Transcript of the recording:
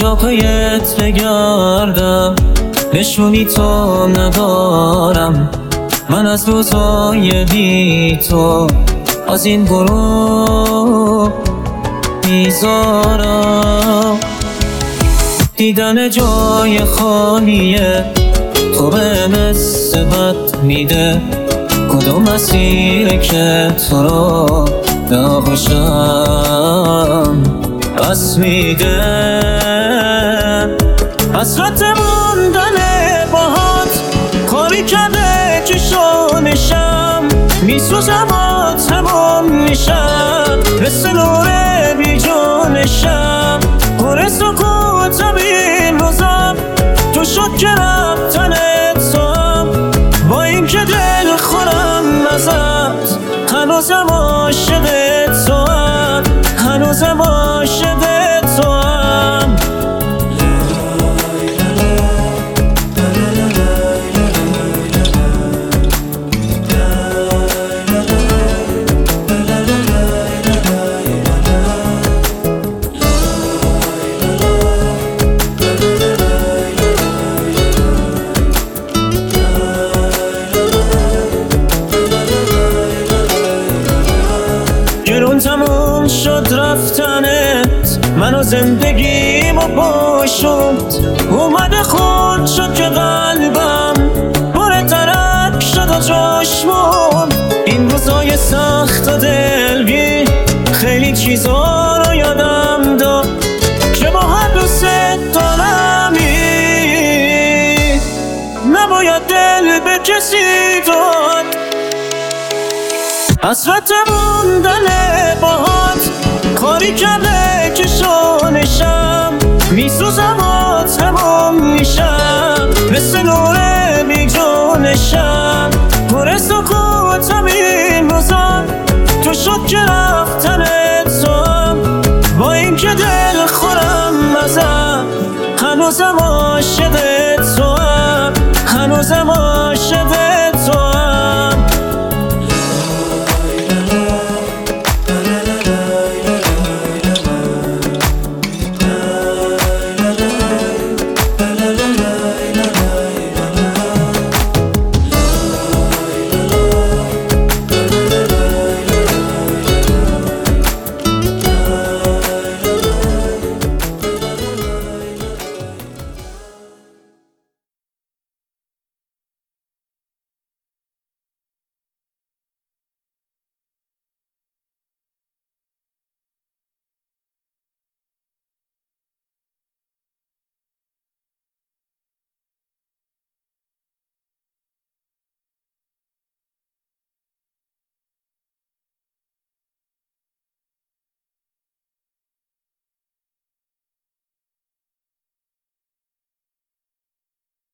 تا پایت بگردم، نشونی تو ندارم. من از روزای بی تو از این گروه بیزارم. دیدن جای خالیه تو به نسبت میده کدوم مسیره که تو رو نباشم بس میده. حسرت موندن باهات کاری کرده چشونشم، میسوزم و تمام میشم مثل نور بی جونشم. پر سکوتم این روزم تو شد که رفتن توام، با این که دل خورم ازت هنوزم عاشق توام، هنوزم عاشق توام. گرون تموم شد رفتنت، منو زندگیمو باشد. اومده خود شد که قلبم پر ترک شد و جاش موند. این روزای سخت و دلگی خیلی چیزا رو یادم داد که با هر دوست دارمی نباید دل به کسی داد. حسرت موندن باهات کاری کرده چشونشم، میسوزم و تمام میشم مثل نور بی جونشم. پر سکوتم این روزا تو شد که رفتن توام، با این که دل خورم ازت هنوزم عاشق توام، هنوزم عاشق